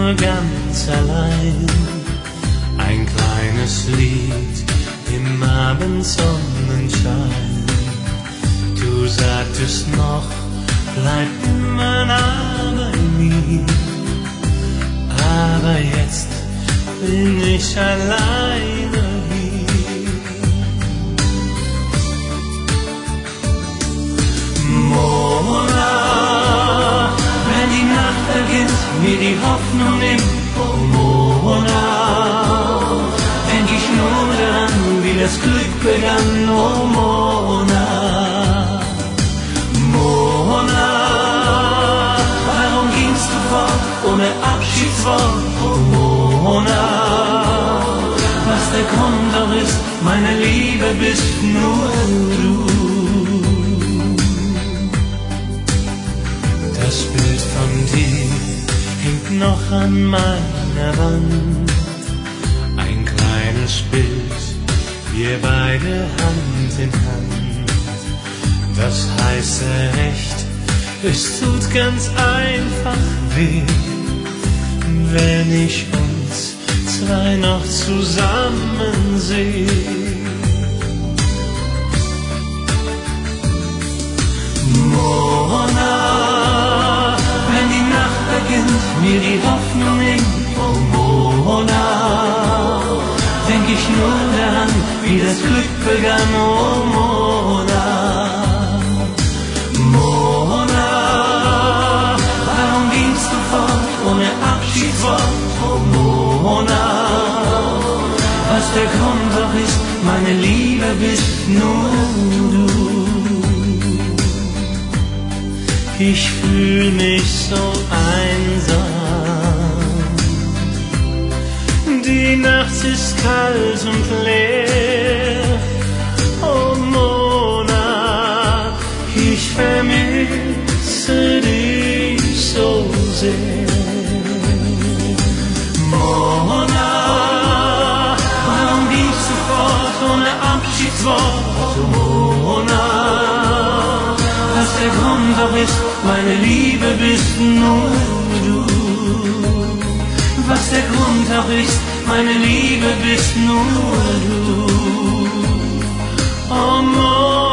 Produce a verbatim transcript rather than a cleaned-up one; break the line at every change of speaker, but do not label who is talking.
nur ganz allein. Ein kleines Lied im Abendsonnenschein. Du sagtest noch, bleib immer nah bei mir. Aber jetzt bin ich alleine hier. Mona, wenn die Nacht beginnt, mir die Hoffnung nimmt, oh Mona, denk ich nur daran, wie das Glück begann, oh Mona. Mona, warum gingst du fort, ohne Abschiedswort, oh Mona, was der Grund doch ist, meine Liebe bist nur du. Das Bild von dir hängt noch an meiner Wand, ein kleines Bild, wir beide Hand in Hand. Das heiße Recht, es tut ganz einfach weh, wenn ich uns zwei noch zusammen sehe. Mona, wenn die Nacht beginnt, mir die Hoffnung nimmt, oh Mona, denk ich nur daran, wie das Glück begann, oh Mona. Mona, warum gingst du fort, ohne Abschiedswort, oh Mona, was der Grund doch ist, meine Liebe bist nur du. Ich fühl mich so einsam, die Nacht ist kalt und leer, oh Mona, ich vermisse dich so sehr. Mona, warum gingst du fort ohne Abschiedswort, oh Mona, was der Grund doch ist, meine Liebe bist nur du. Was der Grund auch ist, meine Liebe bist nur du. Oh Mona.